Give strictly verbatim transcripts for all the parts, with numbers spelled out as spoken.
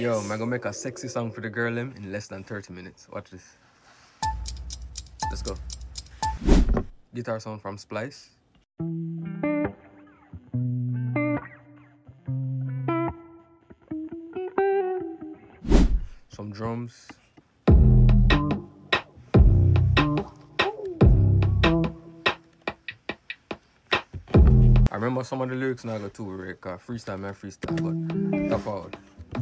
Yo, I'm gonna make a sexy song for the girl them in less than thirty minutes. Watch this. Let's go. Guitar sound from Splice. Some drums. I remember some of the lyrics now I got too, right? Cause freestyle, man, freestyle, but tough out.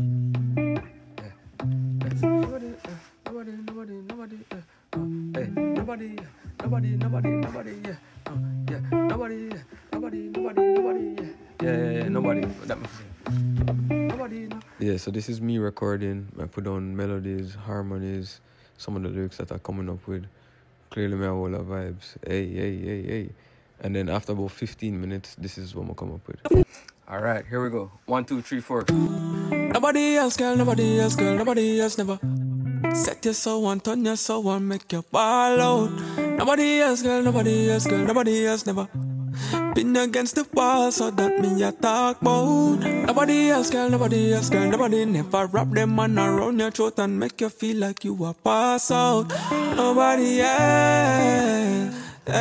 Yeah. Nobody, uh, nobody, nobody, nobody, uh, uh, hey, nobody, nobody, nobody, nobody, yeah, uh, yeah, nobody, nobody, nobody, nobody, yeah, yeah, yeah, yeah, nobody. That makes sense. Nobody, no. Yeah, so this is me recording. I put on melodies, harmonies, some of the lyrics that are coming up with. Clearly, my whole lot of vibes. Hey, hey, hey, hey. And then after about fifteen minutes, this is what I'm gonna come up with. All right, here we go. One, two, three, four. Nobody else, girl, nobody else, girl, nobody else never. Set your soul on, turn your soul on, make your ball out. Nobody else, girl, nobody else, girl, nobody else never. Been against the wall, so that me a talk about. Nobody else, girl, nobody else, girl, nobody never wrap them man around your throat and make you feel like you a pass out. Nobody else,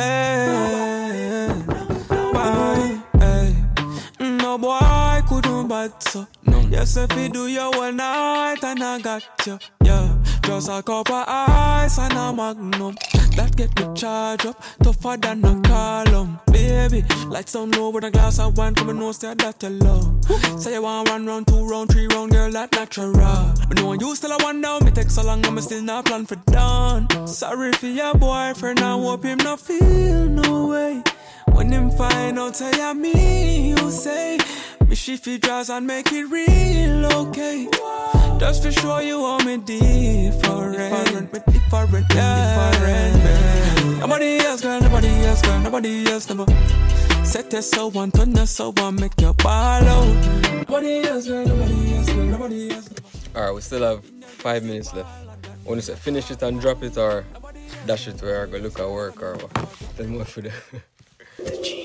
hey, why, hey. No boy couldn't bad so. No. Yes, if you do your one night and I got you, yeah. Just a cup of ice and a magnum. That get me charged up, tougher than a column. Baby, lights down low with a glass of wine, come and know say that you love. Say you want one round, two round, three round, girl, that natural. But no one you still a one down, me take so long, and me still not plan for done. Sorry for your boyfriend, I hope him not feel no way. When him find out, say I me, you say me shift draws and make it real, okay. Just for sure you want me different, different, me different, yeah. different, man. Nobody else, girl, nobody else, girl, nobody else, never. Set your soul on, turn your soul on, make your ball out. Nobody else, girl, nobody else, girl, nobody else, never. Alright, we still have five minutes left. When you say finish it and drop it or dash it where I go look at work or what? Tell me what for the